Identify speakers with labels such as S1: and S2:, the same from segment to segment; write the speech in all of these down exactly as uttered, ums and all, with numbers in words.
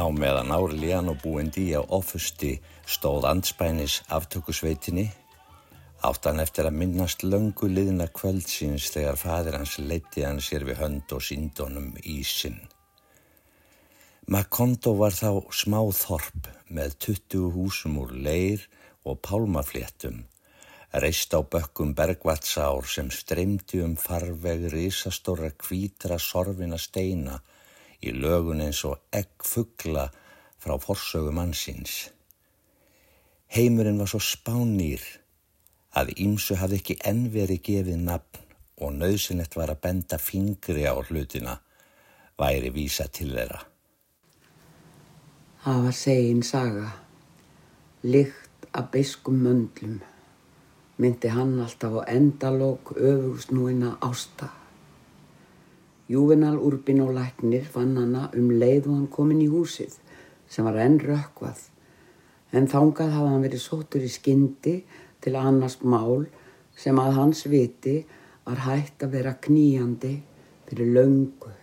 S1: Á meðan Aureliano Buendía Offusti stóð andspænis aftökusveitinni, átt hann eftir að minnast löngu liðna kvöldsins þegar faðir hans leiddi hann sér við hönd og sýndi honum ísinn. Macondo var þá smáþorp með tuttugu húsum úr leir og pálmafléttum, reist á bökkum bergvatsár sem streymdi um farveg risastóra hvítra sorfina steina í lögun eins og egg fugla frá forsögu mannsins. Heimurinn var svo spánýr að ýmsu hafði ekki enn verið gefið nafn og nauðsynlegt var að benda fingri á hlutina, væri vísa til þeirra.
S2: Það var segin saga, lykt af beiskum möndlum, myndi hann alltaf á endalok öfugsnúina Ásta. Juvenal Urbino læknir fann hana um leið og hann kominn í húsið, sem var enn rökkvað, en þangað hafði hann verið sóttur í skyndi til að annast mál sem að hans viti var hætt að vera knýjandi fyrir löngu.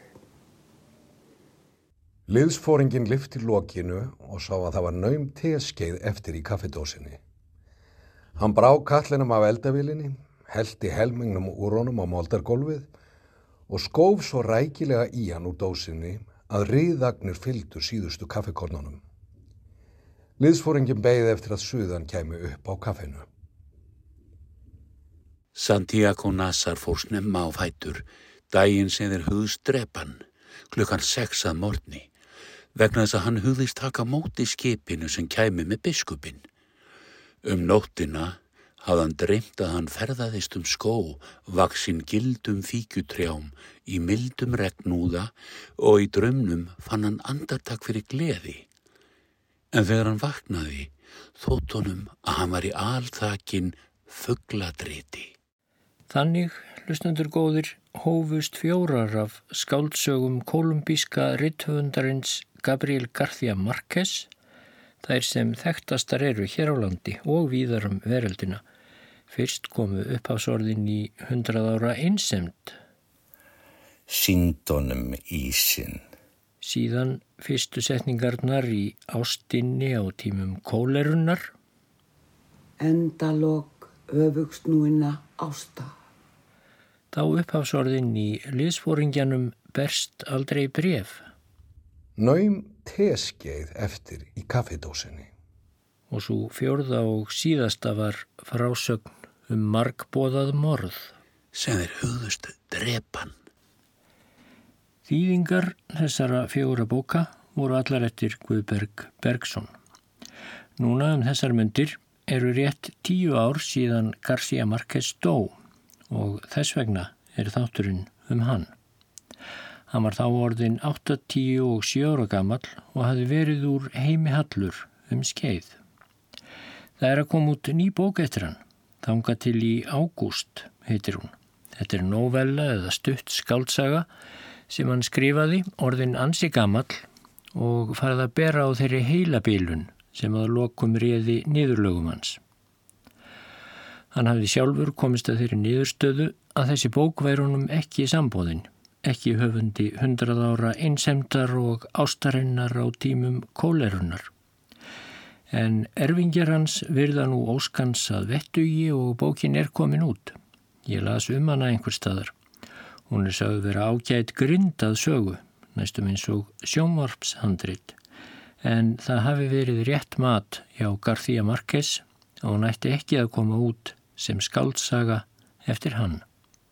S3: Liðsforinginn lyfti lokinu og sá að það var naum teskeið eftir í kaffidósinni. Hann brá katlinum af eldavélinni, hellti helmingnum úr honum á moldargólfið og skóf svo rækilega í hann úr dósinni að riðagnir fylgdu síðustu kaffikornunum. Liðsforinginn beið eftir að suðan kæmi upp á kaffinu.
S4: Santiago Nazar fór snemma á fætur, daginn sem þeir hugðust drepan, klukkan sex að morgni, vegna þess að hann hugðist taka móti skipinu sem kæmi með biskupinn. Um nóttina hafði hann dreymt að hann ferðaðist um skó, vaxinn gildum fíkjutrjám í mildum regnúða og í draumnum fann hann andartak fyrir gleði. En þegar hann vaknaði, þótt honum að hann var í alþakin fugladriti.
S5: Þannig, hlustendur góðir, hófust fjórar af skáldsögum kólumbíska rithöfundarins Gabriel García Márquez, þær sem þekktastar eru hér á landi og víðar um veröldina. Fyrst komu upphafsorðin í hundrað ára einsemd.
S1: Sýndonum ísinn.
S5: Síðan fyrstu setningarnar í ástinni á tímum kólerunnar.
S2: Endalok öfugsnúina Ásta.
S5: Þá upphafsorðin í liðsforingjanum berst aldrei bréf.
S3: Naum teskeið eftir í kaffidósinni.
S5: Og svo fjórða og síðasta var frásögn um margboðað morð.
S4: Sem þeir hugðust drepan.
S5: Þýðingar þessara fjóra bóka voru allar eftir Guðberg Bergsson. Núna um þessar mundir eru rétt tíu ár síðan García Márquez dó og þess vegna er þátturinn um hann. Hann var þá orðinn áttatíu og sjö ára gamall og hafði verið úr heimi hallur um skeið. Það er að koma út ný bók eftir hann, þangað til í ágúst heitir hún. Þetta er novella eða stutt skáldsaga sem hann skrifaði orðinn ansi gamall og farið að bera á þeirri heilabilun sem að lokum réði niðurlögum hans. Hann hafði sjálfur komist að þeirri niðurstöðu að þessi bók væri honum ekki samboðin, ekki höfundi hundrað ára einsemdar og ástarinnar á tímum kólerunnar. En erfingjar hans virða nú óskans að vettugi og bókin er komin út. Ég las um hana einhver staðar. Hún er sögð vera ágæt grind að sögu, næstum eins og sjónvarpshandrit. En það hafi verið rétt mat hjá García Márquez og hún ætti ekki að koma út sem skáldsaga eftir hann.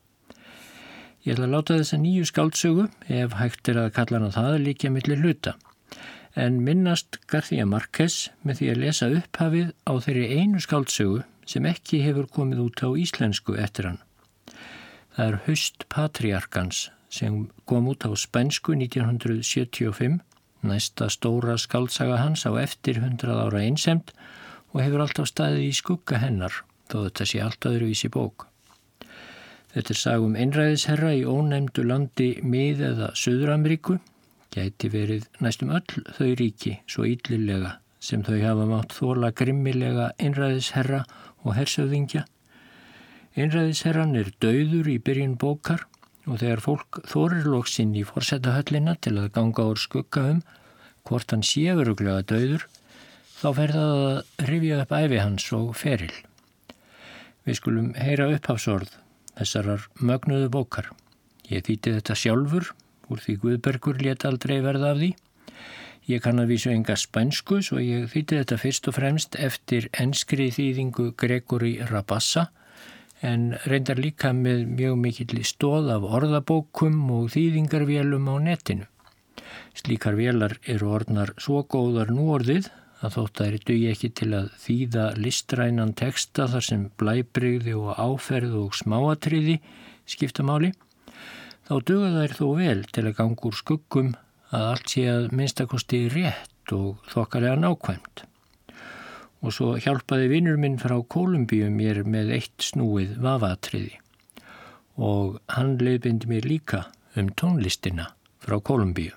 S5: Ég ætla að láta þessa nýju skáldsögu, ef hægt er að kalla hana það, líkja milli hluta. En minnast García Márquez með því að lesa upphafið á þeirri einu skáldsögu sem ekki hefur komið út á íslensku eftir hann. Það er Haust Patriarkans sem kom út á spænsku nítján hundruð sjötíu og fimm, næsta stóra skáldsaga hans á eftir hundrað ára einsemd og hefur alltaf staðið í skugga hennar, þó þetta sé allt öðruvísi bók. Þetta er saga um einræðisherra í ónefndu landi Mið- eða Suður-Ameríku, gæti verið næstum öll þau ríki svo illilega sem þau hafa mátt þola grimmilega einræðisherra og hersöfðingja. Einræðisherran er dauður í byrjun bókar og þegar fólk þorir loksinn í forsetahöllina til að ganga úr skugga um hvort hann sé örugglega dauður, þá fer það að rifja upp ævi hans og feril. Við skulum heyra upphafsorð þessarar mögnuðu bókar. Ég þýddi þetta sjálfur, úr því Guðbergur lét aldrei verða af því. Ég kann að vísu enga spænsku, svo ég þýddi þetta fyrst og fremst eftir enskri þýðingu Gregory Rabassa, en reyndar líka með mjög mikill stóð af orðabókum og þýðingarvélum á netinu. Slíkar vélar eru orðnar svo góðar núorðið að þótt þær dugi ekki til að þýða listrænan texta þar sem blæbrigði og áferð og smáatriði skipta máli, þá duga þær þó vel til að ganga úr skuggum að allt sé að minnstakosti rétt og þokkalega nákvæmt. Og svo hjálpaði vinur minn frá Kólumbíu mér með eitt snúið vafaatriði og hann leiðbeindi mér líka um tónlistina frá Kólumbíu.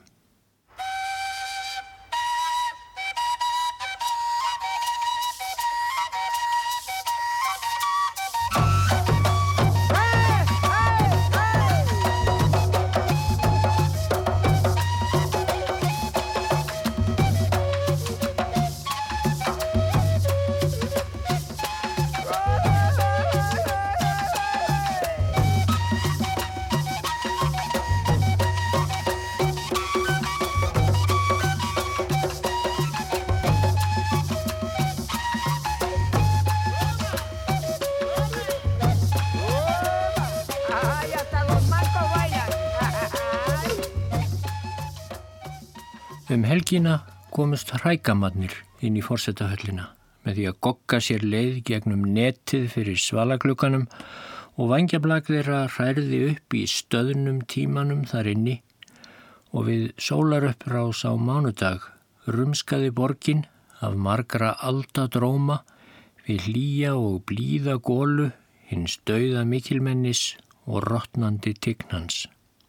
S5: Um helgina komust hrækamarnir inn í forsetahöllina með því að gogga sér leið gegnum netið fyrir svalaglugganum og vængjablak þeirra hrærði upp í stöðnum tímanum þar inni og við sólarupprás á mánudag rumskaði borgin af margra alda dróma við hlýja og blíða gólu hins dauða mikilmennis og rotnandi tignans.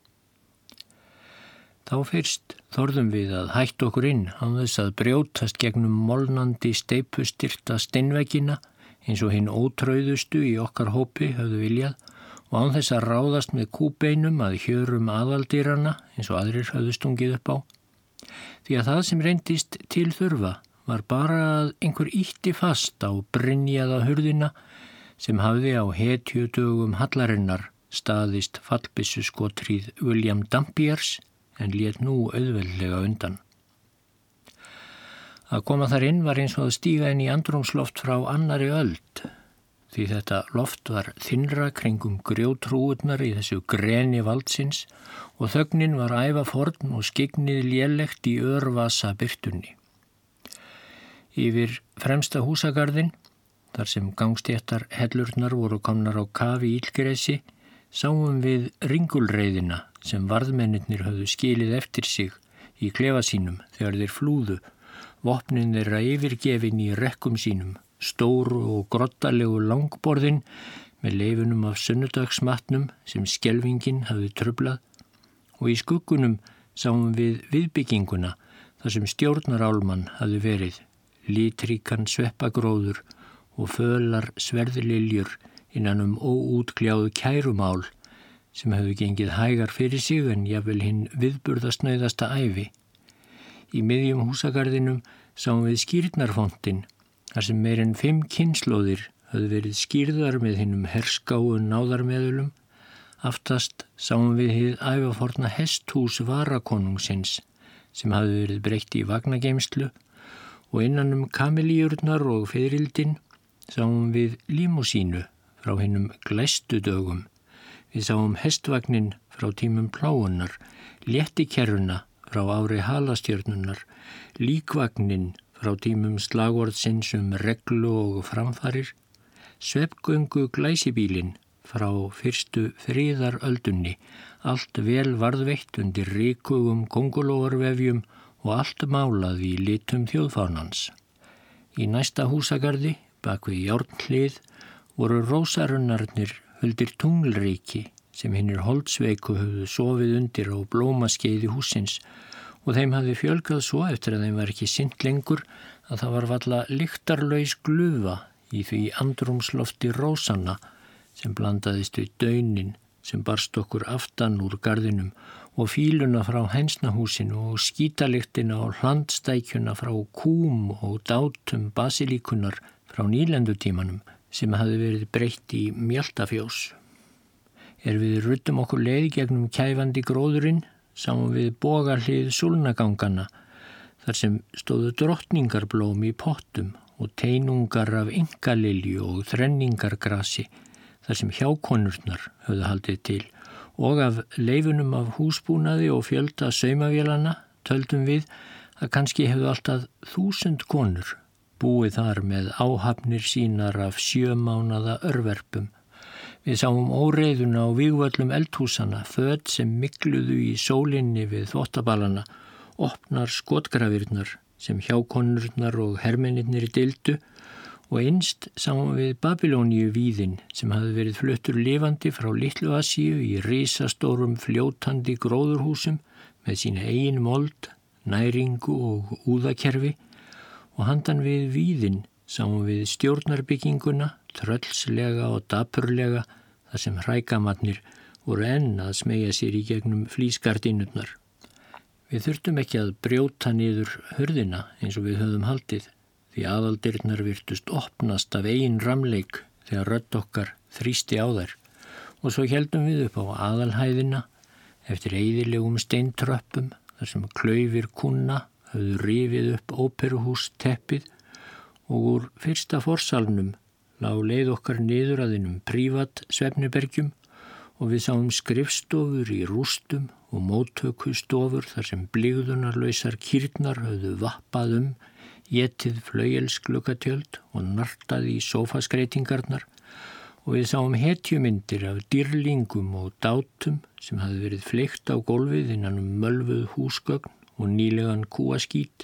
S5: Þá fyrst þorðum við að hætta okkur inn án þess að brjótast gegnum molnandi steipustyrta steinveggina eins og hinn ótrauðustu í okkar hópi höfðu viljað og án þess að ráðast með kúbeinum að hjörum aðaldýrana eins og aðrir höfðu stungið upp á. Því að það sem reyndist til þurfa var bara að einhver ýtti fast á brynjaða hurðina sem hafði á hetjudögum hallarinnar staðist fallbyssuskotríð William Dampiers en lét nú auðveldlega undan. Að koma þar inn var eins og að stíga inn í andrúmsloft frá annari öld, því þetta loft var þynnra kringum grjótrúurnar í þessu greni valdsins og þögnin var ævaforn og skygnið lélegt í örvasa birtunni. Yfir fremsta húsagarðin, þar sem gangstéttar hellurnar voru komnar á kafi ílgresi, sáum við ringulreiðina sem varðmennirnir höfðu skilið eftir sig í klefa sínum þegar þeir flúðu, vopnin þeirra yfirgefin í rekkum sínum, stóru og groddarlegu langborðin með leifunum af sunnudagsmatnum sem skelfingin hafði truflað og í skuggunum sáum við viðbygginguna þar sem stjórnarálman hafði verið, litríkan sveppagróður og fölar sverðliljur innan um óútgljáðu kærumál sem hefðu gengið hægar fyrir sig en jafnvel hinn viðburðasnauðasta ævi. Í miðjum húsagarðinum sáum við skírnarfontin, þar sem meir en fimm kynslóðir höfðu verið skírðar með hinnum herskáu náðarmeðulum. Aftast sáum við hið ævaforna hesthús varakonungsins sem hafði verið breytt í vagnageymslu og innan um kamilíurnar og fiðrildin sáum við límúsínu frá hinnum glæstu dögum. Við sáum hestvagnin frá tímum pláunnar, léttikerruna frá ári halastjörnunnar, líkvagnin frá tímum slagorðsins um reglu og framfarir, svefngöngu glæsibílin frá fyrstu friðaröldunni, allt vel varðveitt undir rykugum kóngulóarvefjum og allt málað í litum þjóðfánans. Í næsta húsagarði, bak við járnhlið, voru rósarunnarnir huldir tunglríki sem hinnir holdsveiku höfðu sofið undir á blómaskeiði húsins og þeim hafði fjölgað svo eftir að þeim var ekki sinnt lengur að það var varla lyktarlaus glufa í því andrúmslofti rósanna sem blandaðist við daunin sem barst okkur aftan úr garðinum og fíluna frá hænsnahúsinu og skítalyktina og hlandstækjuna frá kúm og dátum basilíkunar frá nýlendutímanum sem hafði verið breytt í mjaltafjós. Er við ruttum okkur leið gegnum kæfandi gróðurinn, sáum við bogahlið súlnagangana, þar sem stóðu drottningarblóm í pottum og teinungar af engalilju og þrenningargrasi, þar sem hjákonurnar höfðu haldið til, og af leifunum af húsbúnaði og fjölda saumavélana töldum við að kannski hefðu alltaf þúsund konur búið þar með áhafnir sínar af sjömánada örverpum. Við sáum óreiðuna á vígvöllum eldhúsana, föt sem mikluðu í sólinni við þvottaballana, opnar skotgrafirnar sem hjákonurnar og hermennirnir dildu, og einst sáum við Babylóníu víðin sem hafði verið fluttur lifandi frá Litlu Asíu í risastórum fljótandi gróðurhúsum með sína eigin mold, næringu og úðakerfi, og handan við víðin sáum við stjórnarbygginguna, tröllslega og dapurlega, þar sem hrækamarnir voru enn að smeygja sér í gegnum flísgardínurnar. Við þurftum ekki að brjóta niður hurðina eins og við höfðum haldið, því aðaldyrnar virtust opnast af eigin ramleik þegar rödd okkar þrýsti á þær, og svo héldum við upp á aðalhæðina eftir eyðilegum steintröppum þar sem klaufir kúnna höfðu rifið upp óperuhús teppið, og úr fyrsta forsalnum lá leið okkar niður að einum prívat svefnibergjum, og við sáum skrifstofur í rústum og móttökustofur þar sem blygðunarlausar kýrnar höfðu vappað um, étið flauelsgluggatjöld og nartað í sófaskreitingarnar, og við sáum hetjumyndir af dýrlingum og dátum sem hafði verið fleygt á gólfið innan um mölvuð húsgögn og nýlegan kúaskít,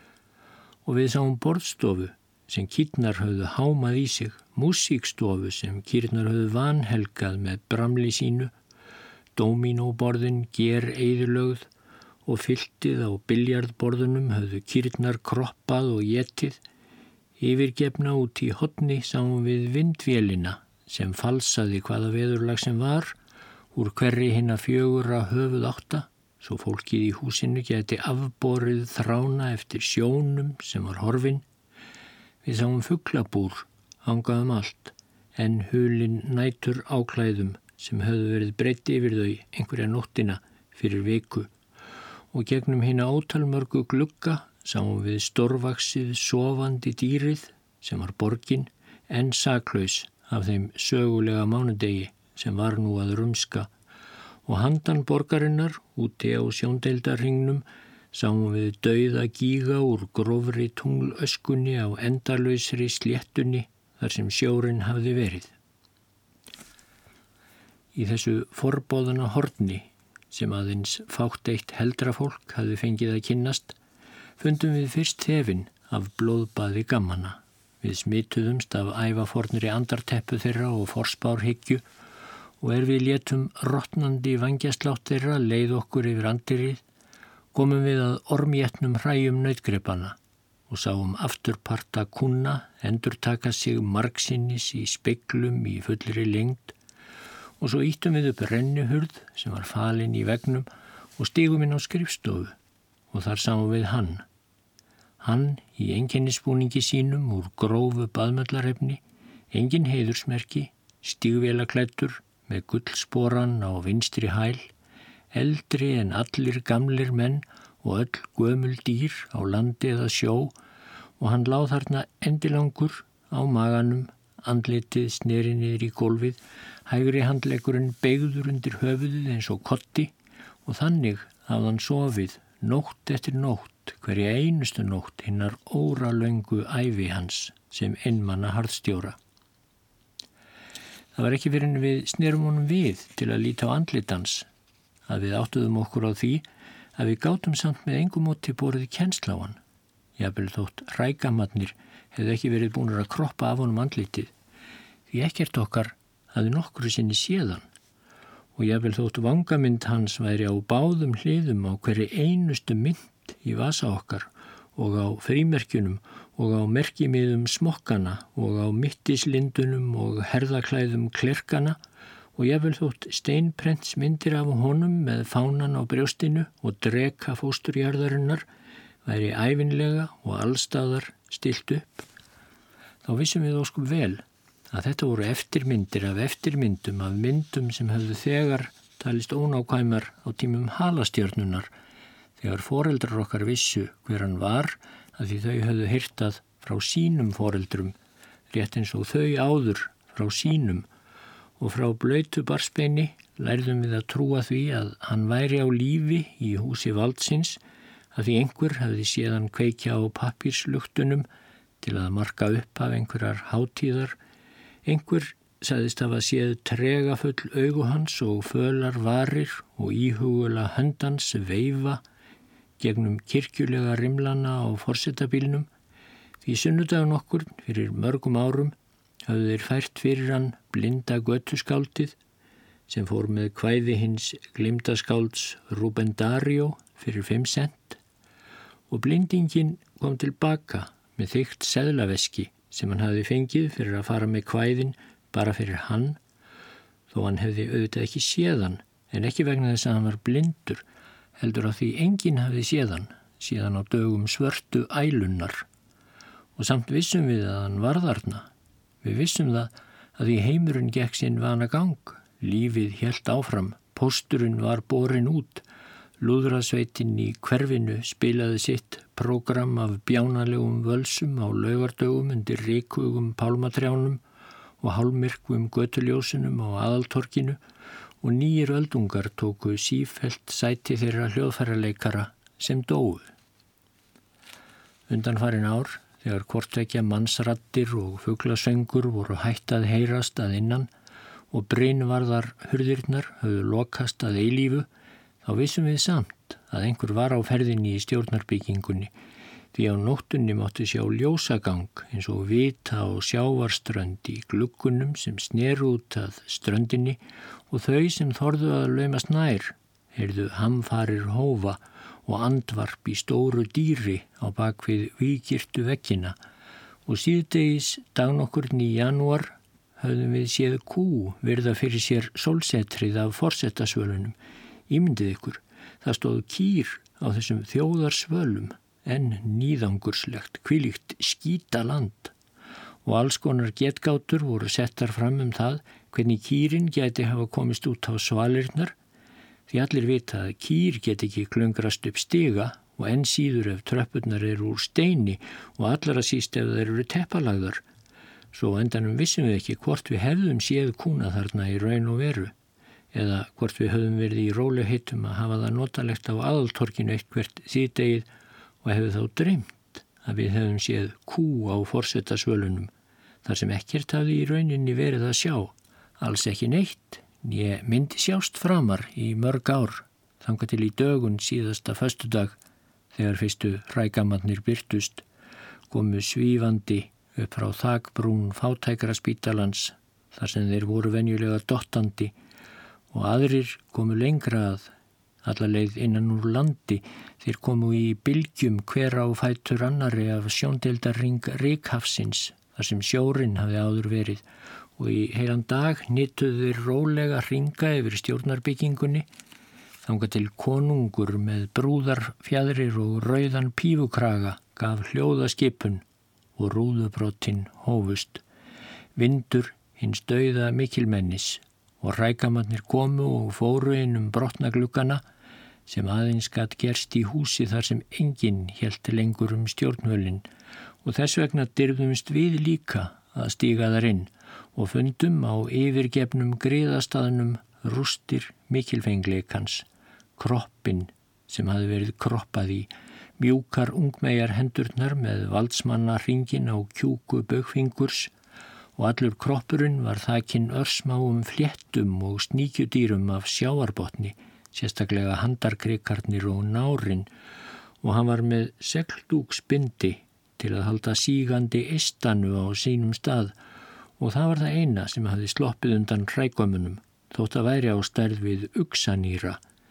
S5: og við sáum borðstofu sem kýrnar höfðu hámað í sig, músíkstofu sem kýrnar höfðu vanhelgað með bramli sínu, dómínóborðin ger eyðilögð, og fyltið á biljarðborðunum höfðu kýrnar kroppað og étið. Yfirgefna út í horni sáum við vindvélina sem falsaði hvaða veðurlag sem var, úr hverri hinna fjögurra höfuð átta, svo fólkið í húsinu geti afborið þrána eftir sjónum sem var horfin. Við sáum fuglabúr hangaðum allt, en hulin nætur áklæðum sem höfðu verið breytt yfir þau einhverja nóttina fyrir viku, og gegnum hina ótalmörgu glugga sáum við stórvaxið sofandi dýrið sem var borgin, en saklaus af þeim sögulega mánudegi sem var nú að rumska, og handan borgarinnar úti á sjóndeildarhringnum sáum við dauða gíga úr grófri tunglöskunni á endalausri sléttunni þar sem sjórinn hafði verið. Í þessu forboðana horni sem aðeins fátt eitt heldra fólk hafði fengið að kynnast, fundum við fyrst þefin af blóðbaði gammana. Við smituðumst af ævafornri andarteppu þeirra og forspárhyggju, og er við létum rotnandi vangjaslátt þeirra leið okkur yfir andirið, komum við að ormjetnum hræjum nautgripana og sáum afturparta kúnna endurtaka sig margsinnis í speglum í fullri lengd, og svo ýttum við upp rennuhurð sem var falin í veggnum og stigum inn á skrifstofu, og þar sáum við hann. Hann í einkennisbúningi sínum úr grófu baðmöllarefni, engin heiðursmerki, stígvélaklæddur með gullsporan á vinstri hæl, eldri en allir gamlir menn og öll gömul dýr á landi eða sjó, og hann lá þarna endilangur á maganum, andlitið sneri niður í gólfið, hægri handleggurinn beygður undir höfuðið eins og kotti, og þannig hafði hann sofið nótt eftir nótt, hverja einustu nótt hinnar óralöngu ævi hans sem einmanna harðstjóra. Það var ekki fyrir en við snerum honum við til að líta á andlitans, að við áttuðum okkur á því að við gátum samt með engum móti borið kennsl á hann. Jafnvel þótt hrægamarnir hefði ekki verið búnir að kroppa af honum andlitið, því ekkert okkar hafði nokkru sinni séðan, og jafnvel þótt vangamynd hans væri á báðum hliðum á hverri einustu mynd í vasa okkar og á frímerkjunum og á merkimiðum smokkana og á mittislindunum og herðaklæðum klerkana og jafnvel þótt steinprentsmyndir af honum með fánan á brjóstinu og dreka fósturjarðarinnar væri ævinlega og allstaðar stilt upp, þá vissum við óskum vel að þetta voru eftirmyndir af eftirmyndum af myndum sem höfðu þegar talist ónákvæmar á tímum halastjörnunar, þegar foreldrar okkar vissu hver hann var að því þau höfðu heyrt frá sínum foreldrum, rétt eins og þau áður frá sínum, og frá blautu barsbeini lærðum við að trúa því að hann væri á lífi í húsi valdsins, að því einhver hefði séð hann kveikja á pappírsluktunum til að marka upp af einhverjar hátíðar, einhver sagðist hafa séð tregafull augu hans og fölar varir og íhugula höndans veifa gegnum kirkjulega rimlana á forsetabílnum, því sunnudagur nokkur fyrir mörgum árum höfðu þeir fært fyrir hann blinda götuskáldið sem fór með kvæði hins gleymdaskálds Rúben Daríó fyrir fimm sent og blindingin kom tilbaka með þykkt seðlaveski sem hann hafði fengið fyrir að fara með kvæðin bara fyrir hann, þó hann hefði auðvitað ekki séð hann, en ekki vegna þess að hann var blindur, heldur að því enginn hafði séð hann, síðan á dögum svörtu ælunnar. Og samt vissum við að hann var þarna. Við vissum það að því heimurinn gekk sinn vana gang, lífið hélt áfram, pósturinn var borin út, lúðrasveitin í hverfinu spilaði sitt prógram af bjánalegum völsum á laugardögum undir ríkugum pálmatrjánum og hálfmyrkvum götuljósunum á aðaltorkinu og nýjir öldungar tóku sífellt sæti þeirra hljóðfæraleikara sem dóu. Undanfarin ár, þegar hvortvekja mannsraddir og fuglasöngur voru hætt að heyrast að innan og brynvarðar hurðirnar höfðu lokast að eilífu, þá vissum við samt að einhver var á ferðinni í stjórnarbyggingunni, því á nóttunni mátti sjá ljósagang eins og vita og sjávarströnd í gluggunum sem sneru út að ströndinni og þau sem þorðu að laumast nær, heyrðu hamfarir hófa og andvarp í stóru dýri á bakvið vígirtu veggina og síðdegis dagnokkurn í janúar höfðum við séð kú virða fyrir sér sólsetrið af forsetasvölunum. Ímyndið ykkur, það stóð kýr á þessum þjóðarsvölum en níðangurslegt, hvílíkt skítaland og alls konar getgátur voru settar fram um það hvernig kýrin gæti hafa komist út á svalirnar, því allir vita að kýr get ekki klöngrast upp stiga og enn síður ef tröppurnar eru úr steini og allra síst ef þeir eru teppalagðar. Svo endanum vissum við ekki hvort við hefðum séð kúna þarna í raun og veru, eða hvort við höfum verið í rólegheitum að hafa það notalegt á aðaltorkinu eitthvert síðdegið og hefðu þá dreymt að við hefðum séð kú á forsetasvölunum, þar sem ekkert hafði í rauninni verið að sjá, alls ekki neitt. Ég myndi sjást framar í mörg ár, þangað til í dögun síðasta föstudag, þegar fyrstu hrægamarnir birtust, komu svífandi upp frá þakbrún fátækra spítalans, þar sem þeir voru venjulega dottandi, og aðrir komu lengra að, alla leið innan úr landi, þeir komu í bylgjum hver á fætur annari af sjóndeildarring Ríkhafsins, þar sem sjórinn hafði áður verið, og í heilan dag nýttuðu þeir rólega hringa yfir stjórnarbyggingunni, þangað til konungur með brúðarfjaðrir og rauðan pífukraga gaf hljóðaskipun og rúðubrottin hófust. Vindur hins dauða mikilmennis og hrægamarnir komu og fóru inn um brotna gluggana sem aðeins gat gerst í húsi þar sem enginn hélt lengur um stjórnvölin og þess vegna dyrðumst við líka að stíga þar inn og fundum á yfirgefnum griðastaðnum rústir mikilfengleikans, kroppinn sem hafði verið kroppað í, mjúkar ungmeyjar hendurnar með valdsmanna hringin á kjúku baugfingurs og allur kroppurinn var þakinn örsmáum fléttum og sníkjudýrum af sjávarbotni, sérstaklega handarkrikarnir og nárin, og hann var með segldúksbindi til að halda sígandi eistanu á sínum stað og það var það eina sem hafði sloppið undan hrægömmunum, þótt að væri á stærð við uxanýra,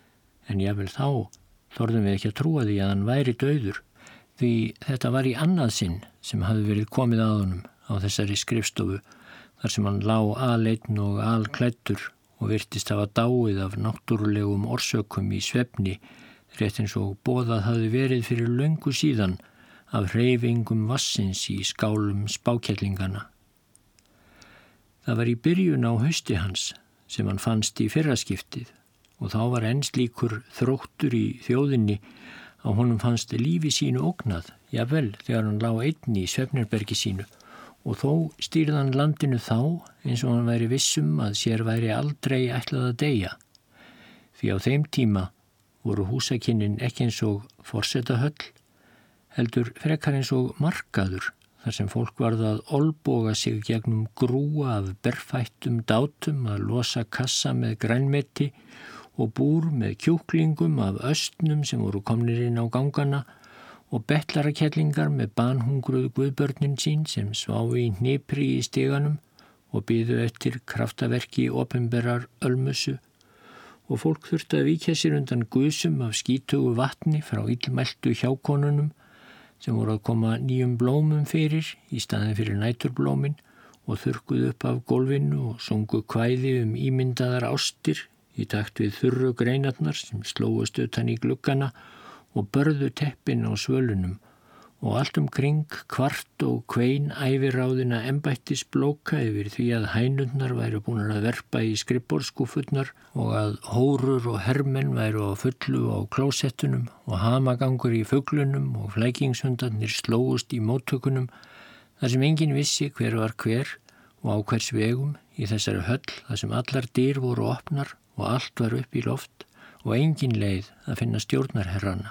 S5: en jafnvel þá þorðum við ekki að trúa því að hann væri dauður, því þetta var í annað sinn sem hafði verið komið að honum á þessari skrifstofu, þar sem hann lá aleinn og alklæddur og virtist hafa dáið af náttúrulegum orsökum í svefni, rétt eins og boðað hafði verið fyrir löngu síðan af hreyfingum vassins í skálum spákellingana. Það var í byrjun á hausti hans sem hann fannst í fyrraskiptið og þá var enn slíkur þróttur í þjóðinni að honum fannst lífi sínu ógnað, jafnvel þegar hann lá einn í svefnherbergi sínu, og þó stýrði hann landinu þá eins og hann væri vissum að sér væri aldrei ætlað að deyja. Því á þeim tíma voru húsakynnin ekki eins og forsetahöll, heldur frekar eins og markaður, þar sem fólk varð að olboga sig gegnum grúa af berfættum dátum að losa kassa með grænmeti og búr með kjúklingum af östnum sem voru komnir inn á gangana og betlarakellingar með banhungruð guðbörnin sín sem sváfu í hnipri í stiganum og biðu eftir kraftaverki opinberar ölmusu, og fólk þurfti að víkja sér undan gusum af skítugu vatni frá illmæltu hjákonunum sem voru að koma nýjum blómum fyrir í staðin fyrir næturblómin og þurrkuð upp af gólfinu og sungu kvæði um ímyndaðar ástir í takt við þurru greinarnar sem slóust utan í gluggana og börðu teppin á svölunum, og allt um kring kvart og kvein æviráðina embættisblóka yfir því að hænurnar væru búnar að verpa í skrifborðsskúffurnar og að hórur og hermenn væru á fullu á klósettunum og hamagangur í fuglunum og flækingshundarnir slóust í móttökunum, þar sem enginn vissi hver var hver og á hvers vegum í þessari höll þar sem allar dyr voru opnar og allt var upp í loft og engin leið að finna stjórnarherrana.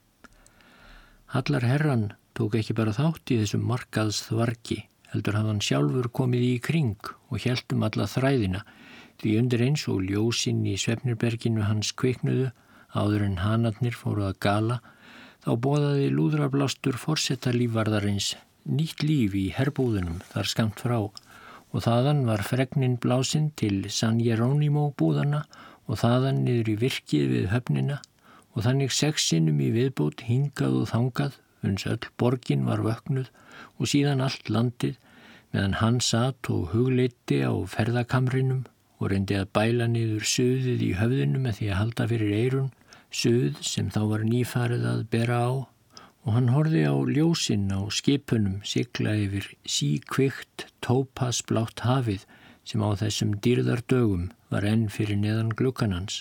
S5: Hallar herran tók ekki bara þátt í þessum markaðsþvargi, heldur hafði hann sjálfur komið í kring og hélt um alla þræðina, því undir eins og ljósin í svefnherberginu hans kviknuðu áður en hanarnir fóru að gala, þá boðaði lúðrablástur forsetalífvarðarins nýtt líf í herbúðunum þar skammt frá, og þaðan var fregnin blásinn til San Jerónimo búðana og þaðan niður í virkið við höfnina, og þannig sex sinnum í viðbót hingað og þangað, uns öll borgin var vöknuð og síðan allt landið, meðan hann sat og hugleiddi á ferðakamrinum og reyndi að bæla niður suðið í höfðinu með því að halda fyrir eyrun, suð sem þá var nýfarið að bera á, og hann horfði á ljósin á skipunum sigla yfir síkvikt tópasblátt hafið sem á þessum dýrðardögum var enn fyrir neðan gluggan hans.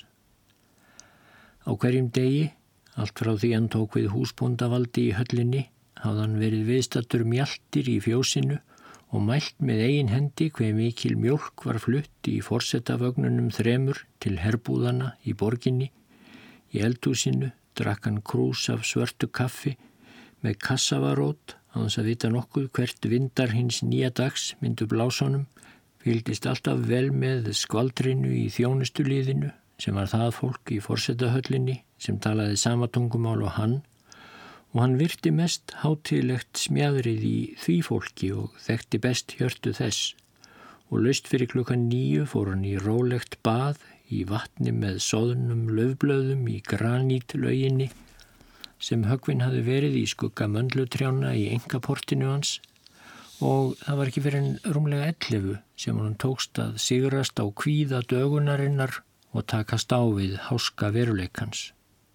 S5: Á hverjum degi, allt frá því hann tók við húsbóndavaldi í höllinni, hafði hann verið viðstattur mjaltir í fjósinu og mælt með eigin hendi hve mikil mjólk var flutt í forsetavögnunum þremur til herbúðana í borginni. Í eldhúsinu drakk hann krús af svörtu kaffi með kassavarót á þess að vita nokkuð hvert vindar hins nýja dags myndu blásonum, fylgdist alltaf vel með skvaldrinu í þjónustuliðinu sem var það fólk í forsetahöllinni sem talaði sama tungumál og hann, og hann virti mest hátíðlegt smjaðrið í því fólki og þekkti best hjörtu þess, og laust fyrir klukkan níu fór hann í rólegt bað í vatni með soðnum laufblöðum í granítlauginni sem höggvinn hafði verið í skugga möndlutrjána í engaportinu hans, og það var ekki fyrir en rúmlega ellefu sem hann tókst að sigrast á kvíða dögunarinnar og takast á við háska veruleikans.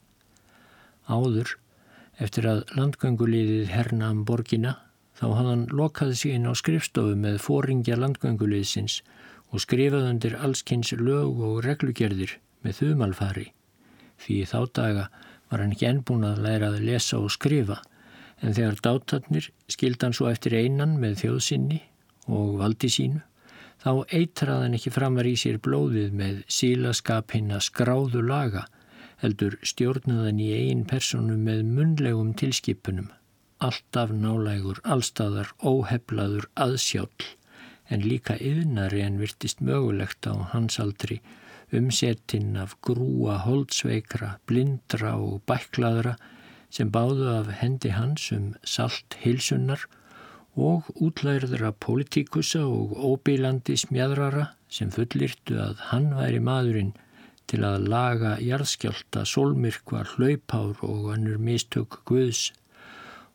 S5: Áður, eftir að landgönguliðið hernam borgina, þá hafði hann lokað sig inn á skrifstofu með foringja landgönguliðsins og skrifað undir allskins lög og reglugerðir með þumalfari, því þá daga var hann ekki enn búinn að læra að lesa og skrifa, en þegar dátarnir skildi hann svo eftir einan með þjóðsinni og valdi sínu, þá eitraði hann ekki framar í sér blóðið með sílaskap hinna skráðu laga, heldur stjórnaði hann í eigin persónu með munnlegum tilskipunum, alltaf nálægur, allstaðar, óheflaður aðsjáll, en líka iðnari en virtist mögulegt á hans aldri, umsetinn af grúa holdsveikra, blindra og bæklaðra sem báðu af hendi hans um salt heilsunnar og útlærðra pólitíkusa og óbílandi smjaðrara sem fullyrtu að hann væri maðurinn til að laga jarðskjálfta, sólmyrkva, hlaupár og önnur mistök Guðs,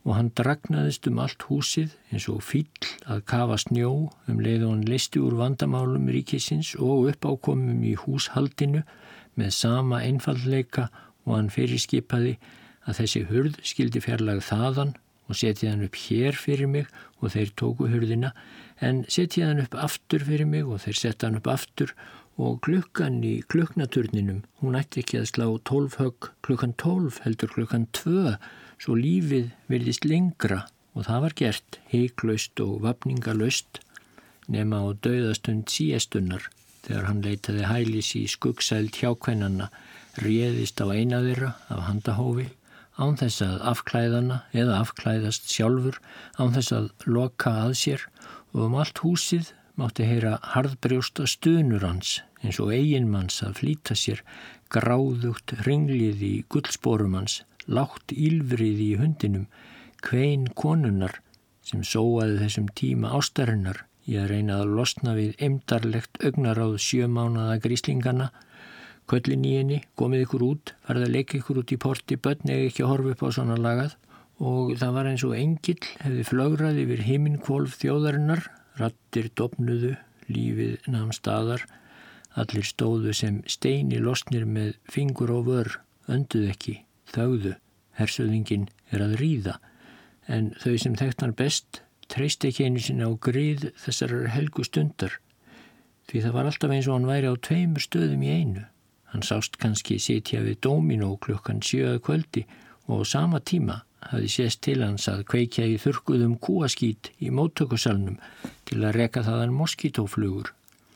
S5: og hann dragnaðist um allt húsið eins og fíll að kafa snjó um leið og hann leysti úr vandamálum ríkisins og uppákomum í húshaldinu með sama einfaldleika og hann fyrirskipaði að þessi hurð skildi fjarlægð þaðan og setið hann upp hér fyrir mig og þeir tóku hurðina, en setið hann upp aftur fyrir mig og þeir setta hann upp aftur og klukkan í klukknaturninum, hún ætti ekki að slá tólf högg klukkan tólf heldur klukkan tvö, svo lífið virðist lengra og það var gert hiklaust og vafningalaust nema á dauðastund síestunnar þegar hann leitaði hælis í skuggsæld hjákvennanna, réðist á eina þeirra af handahófi, án þess að afklæðana eða afklæðast sjálfur, án þess að loka að sér og um allt húsið mátti heyra harðbrjósta stunur hans eins og eiginmanns að flýta sér, gráðugt ringlið í gullsporum hans, lágt ýlfrið í hundinum, kvein konunnar sem sóaði þessum tíma ástarinnar í að reyna að losna við eymdarlegt augnaráð sjö mánaða gríslingana. Köllin í henni, komið ykkur út, farið að leika ykkur út í porti, börn eigi ekki að horfa upp á svona lagað og það var eins og engill hefði flögrað yfir himinhvolf þjóðarinnar, raddir dofnuðu, lífið nam staðar, allir stóðu sem steini losnir með fingur og vör, önduð ekki, þögðu, hersöðingin er að ríða, en þau sem þekkt hann best treysti ekki einu sinni á grið þessarar helgu stundar, því það var alltaf eins og hann væri á tveimur stöðum í einu. Hann sást kannski sitja við dóminó klukkan sjö að kvöldi og á sama tíma hafði sést til hans að kveikja í þurrkuðum kúaskít í móttökusalnum til að reka þaðan moskítóflugur.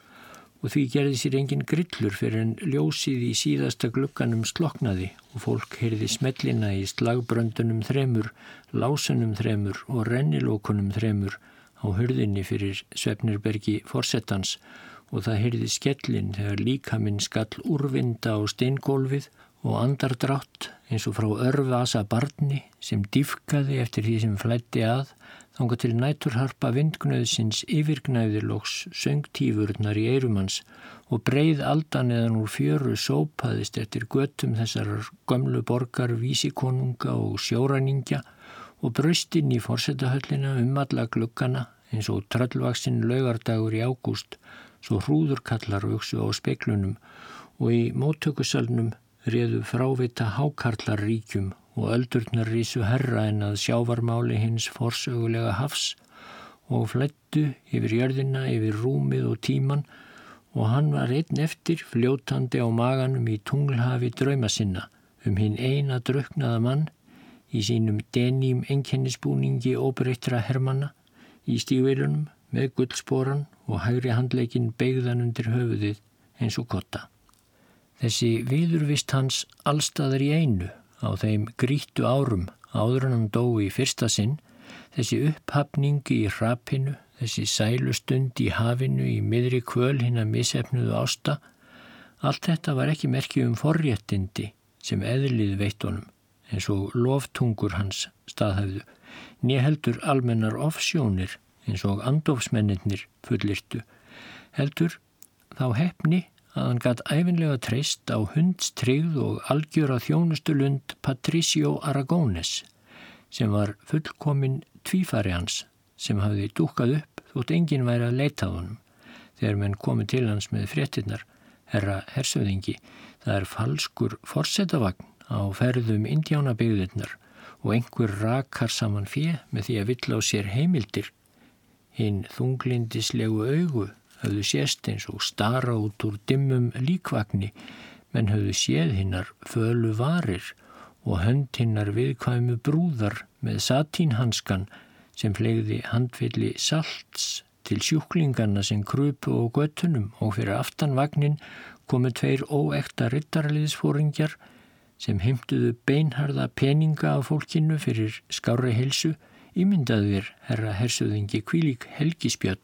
S5: Og því gerði sér engin grillur fyrir en ljósið í síðasta glugganum sloknaði og fólk heyrði smellina í slagbröndunum þremur, lásunum þremur og rennilókunum þremur á hurðinni fyrir Svefnirbergi forsetans og það heyrði skellin þegar líkaminn skall úrvinda á steingólfið og andardrátt eins og frá örvasa barni sem dýfkaði eftir því sem flæddi að, þangað til næturharpa vindgnauðsins yfirgnæði loks söngtífurnar í eyrumans og breið aldan eðan úr fjöru sópaðist eftir götum þessarar gömlu borgar vísikonunga og sjóræningja og braust inn í forsetahöllina um alla gluggana eins og tröllvaxinn laugardagur í ágúst, svo hrúðurkallar vöksu á speglunum og í móttökusalnum réðu frávita hákarlar ríkjum og öldurnar rísu herra en að sjávarmáli hins forsögulega hafs og flæddu yfir jörðina, yfir rúmið og tíman og hann var einn eftir fljótandi á maganum í tunglhafi drauma sinna um hinn eina drukknaða mann í sínum dením einkennisbúningi óbreyttra hermanna í stígvélunum með gullsporan og hægri handleikinn beygðan undir höfuðið eins og kotta. Þessi viðurvist hans allstaðar í einu á þeim grýttu árum áður en hann dó í fyrsta sinn, þessi upphafning í hrapinu, þessi sælustund í hafinu í miðri kvöl hinna misefnuðu ásta, allt þetta var ekki merki um forréttindi sem eðlið veitt honum, eins og loftungur hans staðhæfðu, né heldur almennar ofsjónir eins og andofsmennirnir fullyrtu, heldur þá heppni að hann gat ævinlega treyst á hundstryggð og algjöra þjónustulund Patricio Aragones, sem var fullkomin tvífari hans, sem hafði dúkkað upp þótt enginn væri að leita að honum. Þegar menn komið til hans með fréttirnar, herra hersöðingi, það er falskur forsetavagn á ferðum indjánabyggðirnar og einhver rakar saman fé með því að vill á sér heimildir. Hinn þunglindislegu augu höfðu sést eins og stara út úr dimmum líkvagni, menn höfðu séð hinnar fölu varir og hönd hinnar viðkvæmu brúðar með satínhanskan sem fleygði handfylli salts til sjúklinganna sem krupu á göttunum og fyrir aftan vagnin komu tveir óekta riddaraliðsforingjar sem heimtuðu beinharða peninga af fólkinu fyrir skárri heilsu, ímyndaðir herra hersöðingi hvílík helgispjöll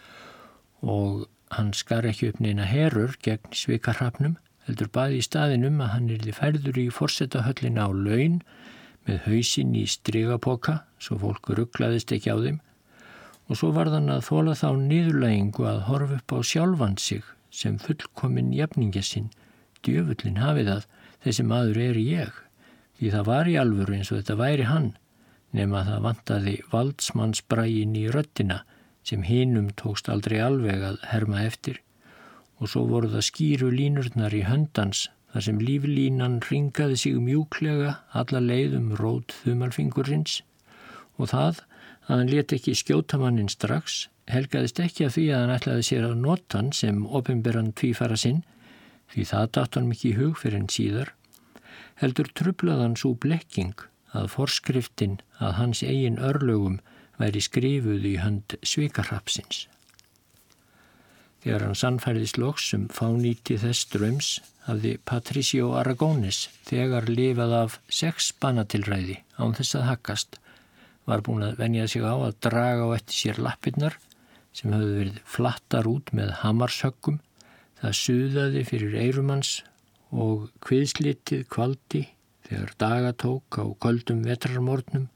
S5: og hann skar ekki upp neina herur gegn svikarhrapnum, heldur baði í staðinum að hann yrði færður í forsetahöllina á laun með hausinn í strigapoka svo fólk ruglaðist ekki á þeim og svo varð hann að þola þá niðurlægingu að horfa upp á sjálfan sig sem fullkominn jafningja sinn. Djöfullin hafi það, þessi maður er ég, því það var í alvöru eins og þetta væri hann, nema það vantaði valdsmannsbraginn í röddina sem hinum tókst aldrei alveg að herma eftir, og svo voru það skýru línurnar í höndans þar sem líflínan ringaði sig mjúklega alla leið um rót þumalfingurins, og það að hann lét ekki skjóta manninn strax helgaðist ekki af því að hann ætlaði sér að nota hann sem opinberan tvífara sinn, því það datt hann ekki í hug fyrir en síðar, heldur truflaði hann svo blekking að forskriftin að hans eigin örlögum væri skrifuð í hönd svikarhrapsins. Þegar hann sannfærðist loks um fánýti þess draums hafði Patricio Aragones þegar lifað af sex banatilræði án þess að haggast, var búin að venja sig á að draga á eftir sér lappirnar sem höfðu verið flattar út með hamarshöggum, það suðaði fyrir eyrumans og kviðslitið kvaldi þegar dagatók á köldum vetrarmorgnum,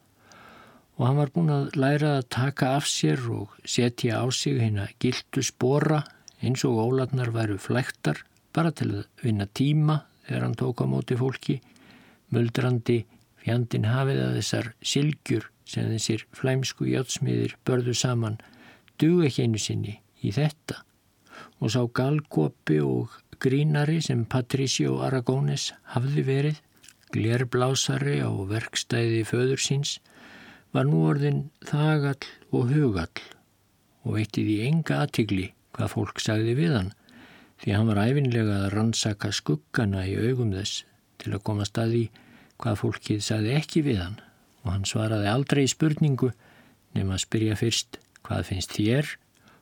S5: og hann var búin að læra að taka af sér og setja á sig hina giltu spora eins og ólarnar væru flæktar bara til að vinna tíma þegar hann tók á móti fólki, muldrandi fjandinn hafið að þessar sylgjur sem þessir flæmsku járnsmiðir börðu saman duga ekki einu sinni í þetta, og sá galgopi og grínari sem Patricio Aragones hafði verið, glerblásari á verkstæði föður síns, var nú orðinn þagall og hugall og veitti því enga athygli hvað fólk sagði við hann, því hann var ævinlega að rannsaka skuggana í augum þess til að koma að því hvað fólkið sagði ekki við hann, og hann svaraði aldrei í spurningu nema að spyrja fyrst hvað finnst þér,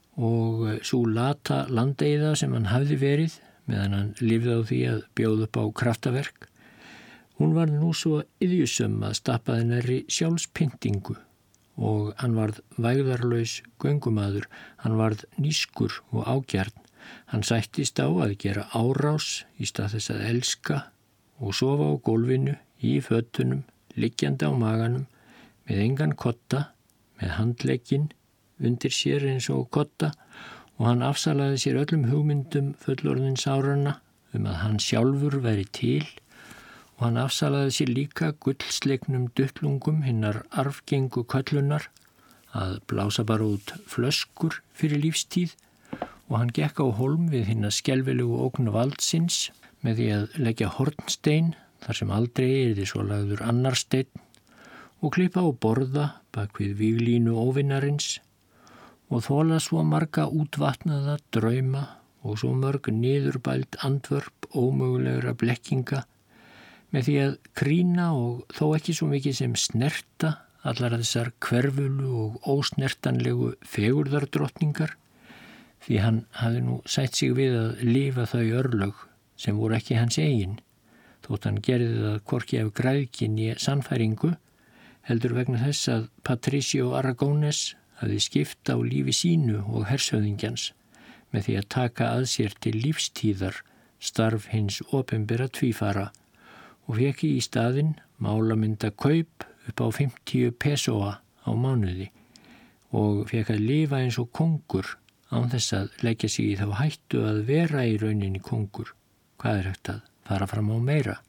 S5: og svo lata landeyða sem hann hafði verið meðan hann lifði á því að bjóða upp á kraftaverk, hún var nú svo iðjusum að stappaði nærri sjálfspyntingu, og hann varð vægðarlaus göngumaður, hann varð nískur og ágjarn, hann sættist á að gera árás í stað þess að elska og sofa á gólfinu í fötunum, liggjandi á maganum, með engan kotta, með handlegginn undir sér eins og kotta, og hann afsalaði sér öllum hugmyndum fullorðins áranna um að hann sjálfur væri til, og hann afsalaði sér líka gullslegnum duttlungum hinnar arfgengu köllunar að blása bara út flöskur fyrir lífstíð, og hann gekk á hólm við hinna skelfilegu ógn valdsins með því að leggja hornstein þar sem aldrei yrði svo lagður annar steinn, og klippa á borða bak við víglínu óvinnarins, og þola svo marga útvatnaða drauma og svo mörg niðurbæld andvörp ómögulegra blekkinga, með því að krýna og þó ekki svo mikið sem snerta allar þessar hverfulu og ósnertanlegu fegurðardrottningar, því hann hafði nú sætt sig við að lifa þau örlög sem voru ekki hans eigin, þótt hann gerði það hvorki af græðkin í sannfæringu, heldur vegna þess að Patricio Aragones hafði skipt á lífi sínu og hersöðingjans með því að taka að sér til lífstíðar starf hins opinbera tvífara, og fékk í staðinn málamynda kaup upp á fimmtíu pesóa á mánuði, og fékk að lifa eins og kongur án þess að leggja sig í þá hættu að vera í rauninni kongur. Hvað er hægt að fara fram á meira?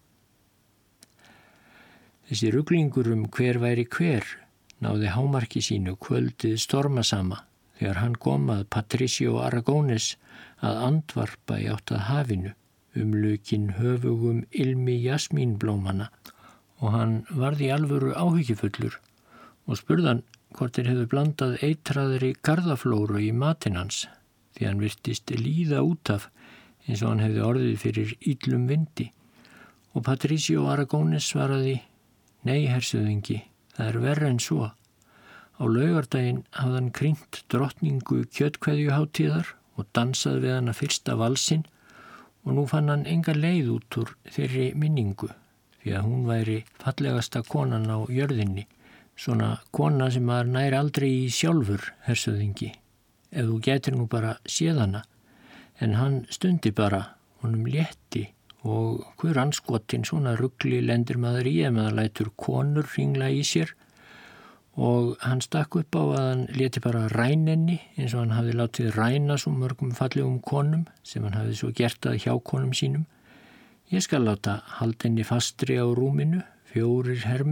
S5: Þessi ruglingur um hver væri hver náði hámarki sínu kvöldið stormasama þegar hann kom að Patricio Aragones að andvarpa í átt að hafinu, umlukinn höfugum ilmi jasmínblómana, og hann varð í alvöru áhyggjufullur og spurðan hvort þeir hefðu blandað eitraðri garðaflóru í matinn hans, því hann virtist líða út af eins og hann hefði orðið fyrir illum vindi, og Patricio Aragones svaraði: Nei, hersöðingi, það er verra en svo. Á laugardaginn hafði hann krýnt drottningu kjötkveðjuhátíðar og dansað við hana fyrsta valsinn, og nú fann hann enga leið út úr þeirri minningu, því að hún væri fallegasta konan á jörðinni, svona kona sem maður nær aldrei í sjálfur, hersöðingi, ef þú getur nú bara séð hana, en hann stundi bara, honum létti, og hver anskotin svona rugli lendir maður í ef maður lætur konur hringla í sér, og hann stakk upp á að hann léti bara rænenni eins og hann hafði látið ræna svo mörgum fallegum konum sem hann hafði svo gert að hjá konum sínum. Ég skal láta halda henni fastri á rúminu, fjórir hermenn,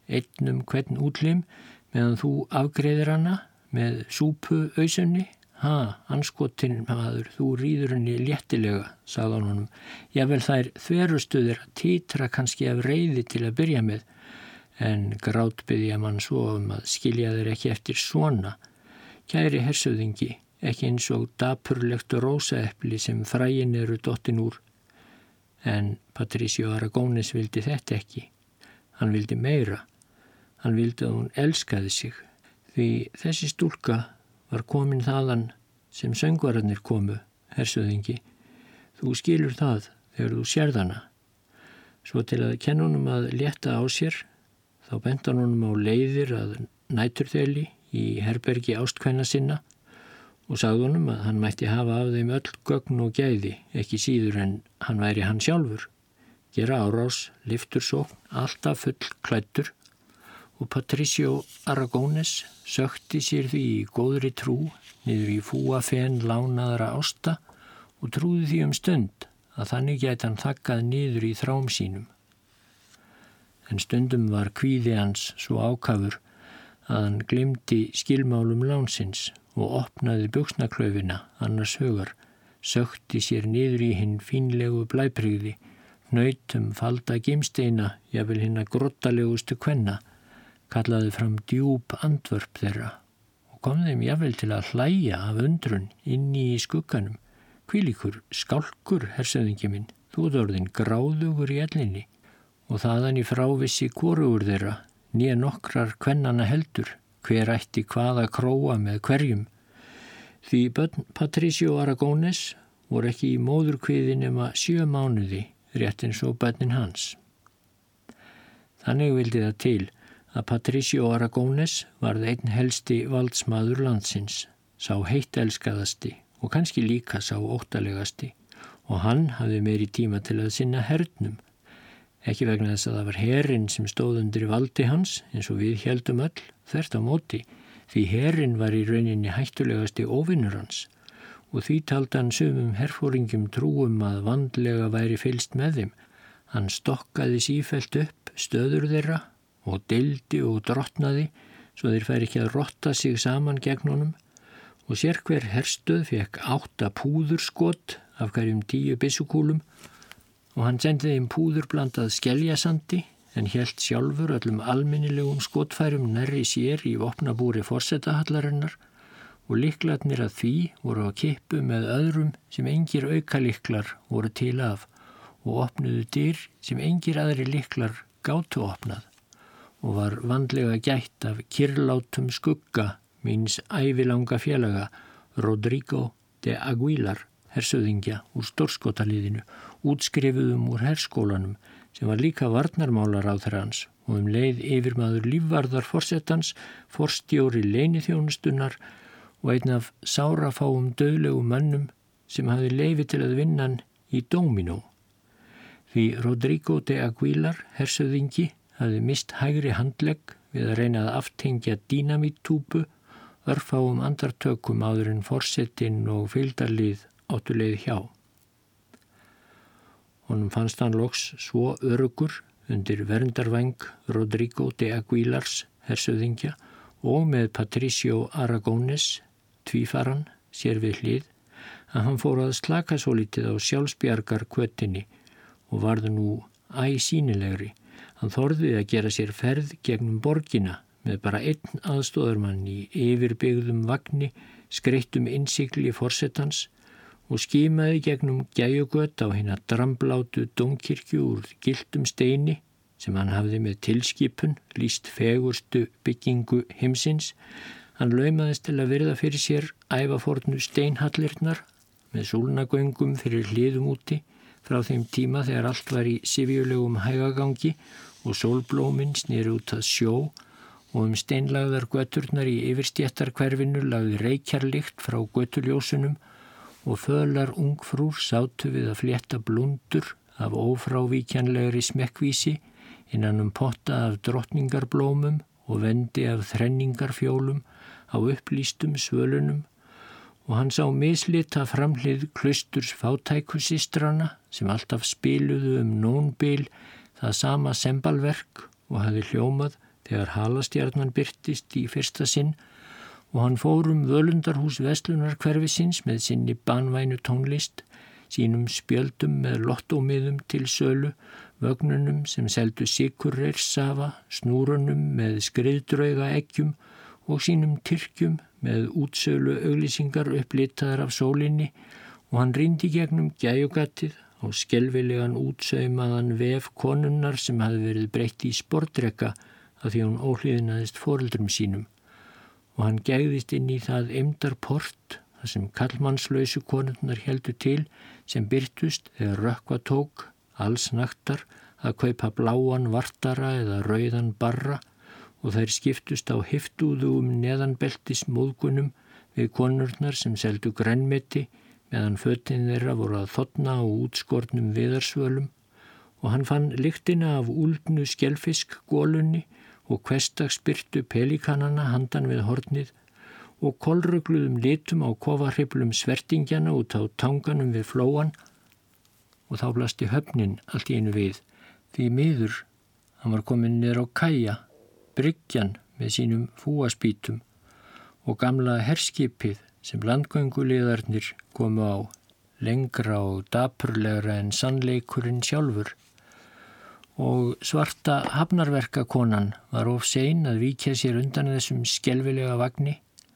S5: einn um hvern útlim meðan þú afgreiðir hana með súpu ausunni? Ha, anskotin maður, þú rýður henni léttilega, sagði hann honum. Jafnvel þær þverustuðir að títra kannski af reiði til að byrja með, en grátbyðja mann svo um að skilja þeir ekki eftir svona. Kæri hersöðingi, ekki eins og dapurlegt rósaepli sem fræin eru dottin úr. En Patricio Aragones vildi þetta ekki. Hann vildi meira. Hann vildi að hún elskaði sig, því þessi stúlka var komin þaðan sem söngvararnir komu, hersöðingi. Þú skilur það þegar þú sérð hana. Svo til að kenna honum að létta á sér, þá benti hann honum á leiðir að næturþeli í herbergi ástkvenna sinna og sagði honum að hann mætti hafa af þeim öll gögn og gæði, ekki síður en hann væri hann sjálfur. Gera árás, lyftursókn, alltaf full klæddur, og Patricio Aragones sökti sér því í góðri trú niður í fúafen lánaðra ásta og trúði því um stund að þannig gæti hann þakkað niður í þrám sínum. En stundum var kvíði hans svo ákafur að hann gleymdi skilmálum lánsins og opnaði buxnaklaufina annars hugar, sökti sér niður í hinn fínlegu blæbrigði, hnautum falda gimsteina, jafnvel hinna grottalegustu kvenna, kallaði fram djúp andvörp þeirra og kom þeim jafnvel til að hlæja af undrun inni í skugganum. Hvílíkur skálkur, hersöðingi minn, þú ert orðinn gráðugur í ellinni og þaðan í frávissi hvorugur þeirra, né nokkrar kvennana heldur, hver ætti hvaða króa með hverjum. Því börn Patricio Aragones voru ekki í móðurkviði nema sjö mánuði, rétt eins og börnin hans. Þannig vildi það til að Patricio Aragones varð einn helsti valdsmaður landsins, sá heitt elskaðasti og kannski líka sá óttalegasti, og hann hafði meiri tíma til að sinna hernum. Ekki vegna þess að það var herinn sem stóð undir valdi hans, eins og við héldum öll, þvert á móti, því herinn var í rauninni hættulegasti óvinnur hans, og því taldi hann sumum herfóringjum trúum að vandlega væri fylgst með þeim. Hann stokkaði sífellt upp stöður þeirra og deildi og drottnaði svo þeir færi ekki að rotta sig saman gegn honum, og sér hver herstöð fekk átta púðurskot af hverjum tíu byssukúlum og hann sendi þeim púðurblandað skeljasandi en hélt sjálfur öllum almennilegum skotfærum nærri sér í vopnabúri forsetahallarinnar og lyklarnir að því voru á kippu með öðrum sem engir aukalyklar voru til af og opnuðu dyr sem engir aðri lyklar gátu opnað og var vandlega gætt af kyrlátum skugga míns ævilanga félaga Rodrigo de Aguilar, hersöðingja úr stórskotaliðinu, útskrifuðum úr herskólanum sem var líka varnarmálaráðherra hans og um leið yfirmaður lífvarðar forsetans, forstjóri leyniþjónustunnar og einn af sárafáum dauðlegum mönnum sem hafði leyfi til að vinna hann í Dóminó. Því Rodrigo de Aguilar, hersöðingi, hafði mist hægri handlegg við að reyna að aftengja dínamíttúpu örfáum andartökum áður en forsetinn og fylgdarlið áttu leið hjá. Honum fannst hann loks svo öruggur undir verndarvæng Rodrigo de Aguilars, hersöðingja, og með Patricio Aragones, tvífaran, sér við hlið, að hann fór að slaka svo lítið á sjálfsbjargar kvötinni og varð nú æ sýnilegri. Hann þorði að gera sér ferð gegnum borgina með bara einn aðstóðarmann í yfirbyggðum vagni, skreyttum innsigli forsetans og skimaði gegnum gæjugöt á hina dramblátu dómkirkju úr gylltum steini sem hann hafði með tilskipun lýst fegurstu byggingu heimsins. Hann laumaðist til að virða fyrir sér ævafornu steinhallirnar með súlnagöngum fyrir hliðum úti frá þeim tíma þegar allt var í sifjulegum hægagangi og sólblómin sneri út að sjó og um steinlagðar göturnar í yfirstjættarhverfinu lagði reykjarlykt frá götuljósunum og fölar ungfrúr sátu við að flétta blundur af ófrávíkjanlegri smekkvísi innan um potta af drottningarblómum og vendi af þrenningarfjólum á upplýstum svölunum og hann sá mislita framhlið klausturs fátækusistrana sem alltaf spiluðu um nónbil það sama sembalverk og hafði hljómað þegar halastjarnan birtist í fyrsta sinn og hann fór um völundarhús verslunar hverfisins með sinni banvænu tónlist, sínum spjöldum með lottómiðum til sölu, vögnunum sem seldu sykurreyrsafa, snúrunum með skriðdrauga eggjum og sínum tyrkjum með útsölu auglýsingar upplitaðar af sólinni, og hann rýndi gegnum gæjugatið á skelfilegan útsaumaðan vef konunnar sem hafði verið breytt í sportdrekka af því hún óhlýðnaðist foreldrum sínum, og hann gægðist inn í það eymdarport þar sem kallmannslausu konurnar heldu til sem birtust þegar rökkva tók alls naktar að kaupa bláan vartara eða rauðan barra, og þær skiptust á hiftúðugum neðanbeltis móðgunum við konurnar sem seldu grænmeti meðan fötin þeirra voru að þotna á útskornum viðarsvölum, og hann fann lyktina af úldnu skelfiskgólunni og hversdagsbirtu pelíkanana handan við hornið og kolrugluðum litum á kofahriflum svertingjana út á tanganum við flóan, og þá blasti höfnin allt í einu við, því miður hann var komin niður á kaja, bryggjan með sínum fúaspítum og gamla herskipið sem landgönguliðarnir komu á, lengra og dapurlegra en sannleikurinn sjálfur. Og svarta hafnarverkakonan var of sein að víkja sér undan þessum skelfilega vagni,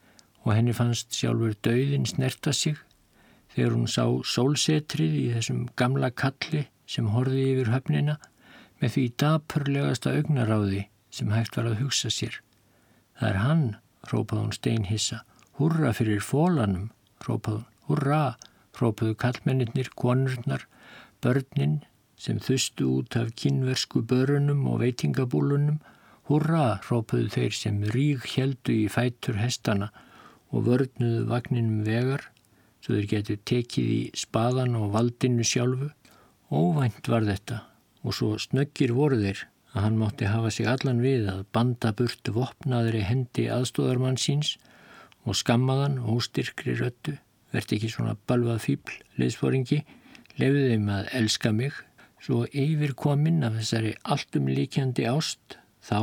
S5: og henni fannst sjálfur dauðinn snerta sig þegar hún sá sólsetrið í þessum gamla kalli sem horfði yfir höfnina með því dapurlegasta augnaráði sem hægt var að hugsa sér. Það er hann, hrópaði hún steinhissa. Húrra fyrir fólanum, hrópaði hún. Húrra, hrópaðu kallmennirnir, konurnar, börnin sem þustu út af kínversku börunum og veitingabúlunum. Húrra, hrópaðu þeir sem ríg héldu í fætur hestana og vörnuðu vagninum vegar, svo þeir getur tekið í spaðan og valdinu sjálfu. Óvænt var þetta, og svo snöggir voru þeir að hann mátti hafa sig allan við að banda burt vopnaðri hendi aðstóðarmann síns og skammaðan óstyrkri röddu. Vertu ekki svona bölvað fíbl, liðsforingi, leyfðu þeim að elska mig, svo yfirkominn af þessari alltumlíkjandi ást þá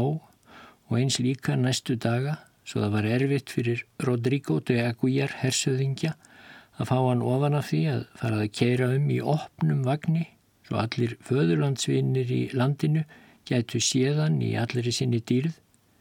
S5: og eins líka næstu daga, svo það var erfitt fyrir Rodrigo de Aguiar hersöðingja að fá hann ofan af því að fara að keyra um í opnum vagni, svo allir föðurlandsvinir í landinu gætu séðan í allri sinni dýrð,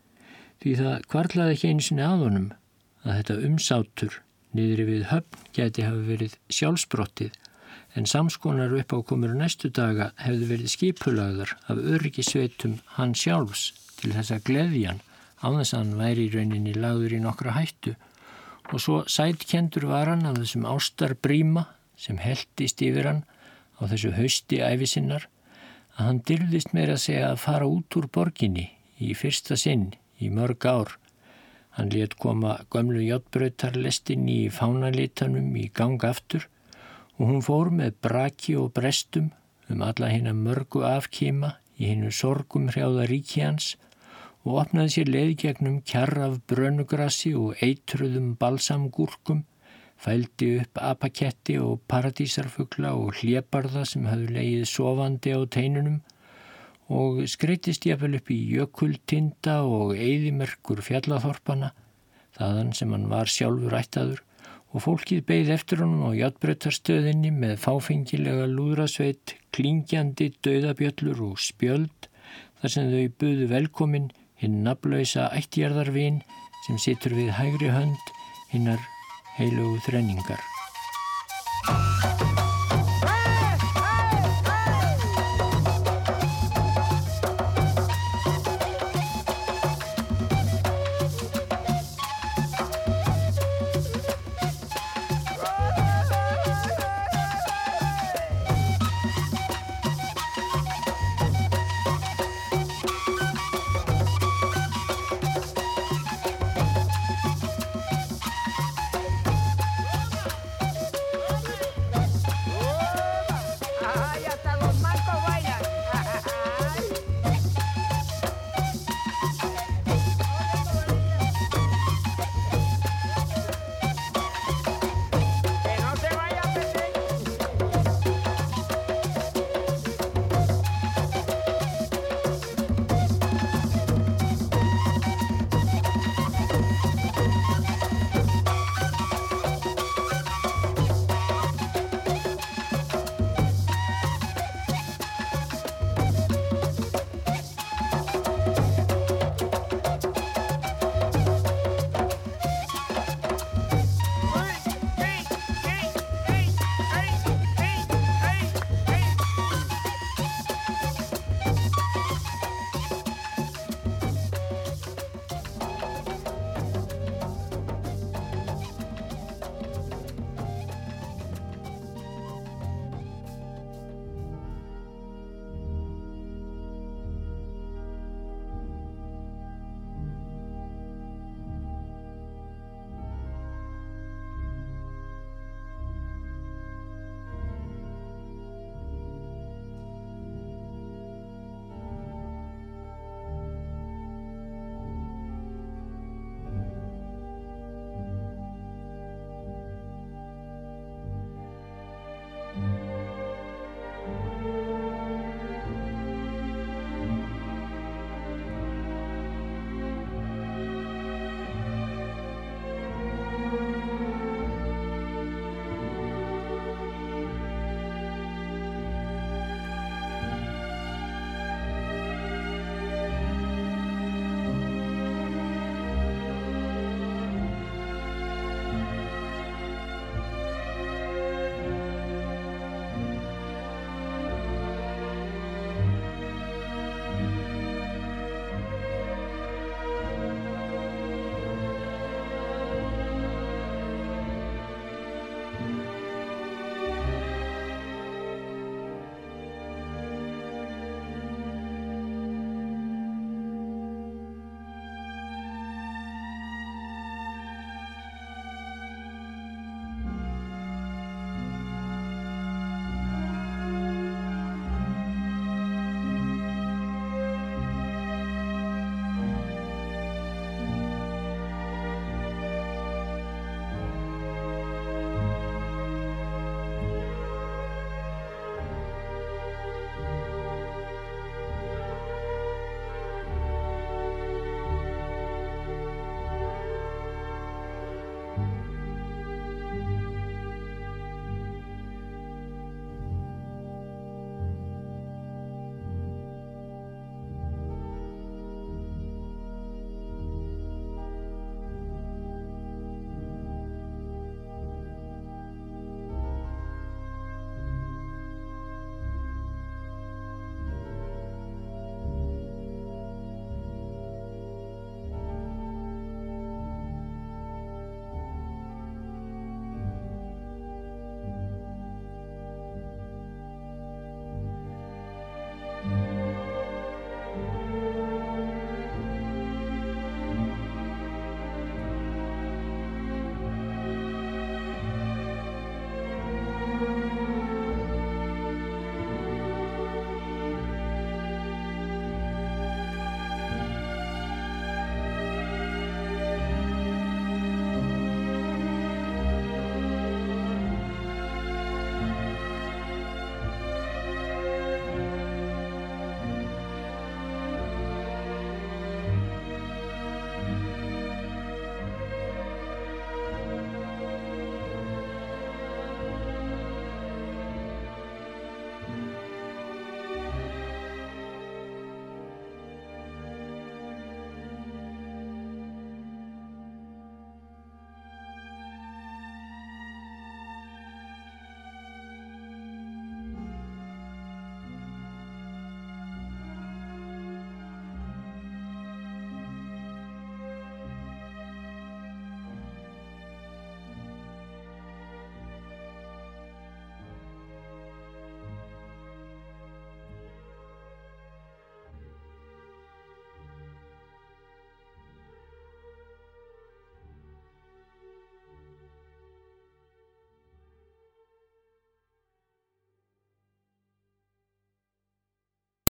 S5: því það hvarlaði ekki einu sinni að honum að þetta umsátur niðri við höfn gæti hafi verið sjálfsbrottið, en samskonar uppákomur næstu daga hefðu verið skipulagðar af öryggisveitum hann sjálfs til þess að gleðjan án þess að hann væri í rauninni lagður í nokkra hættu, og svo sætkendur var hann af þessum ástarbríma sem heltist yfir hann á þessu hausti ævisinnar, að hann dirfðist meira að segja að fara út úr borginni í fyrsta sinn í mörg ár. Hann lét koma gömlu járnbrautarlestinni í fánalitanum í gang aftur og hún fór með braki og brestum um alla hina mörgu afkima í hinu sorgum hrjáða ríki hans og opnaði sér leið gegnum kjarr af brönugrassi og eitruðum balsamgúrkum, fældi upp apaketti og paradísarfugla og hlébarða sem hafðu legið sofandi á teinunum og skreittist jafnvel upp í jökultinda og eyðimerkur fjallaþorpana, þaðan sem hann var sjálfur ættaður, og fólkið beið eftir honum á járnbrautarstöðinni með fáfengilega lúðrasveit, klingjandi dauðabjöllur og spjöld, þar sem þau buðu velkomin hinn nafnlausa ættjarðarvin sem situr við hægri hönd hinnar heilugu þrenningar.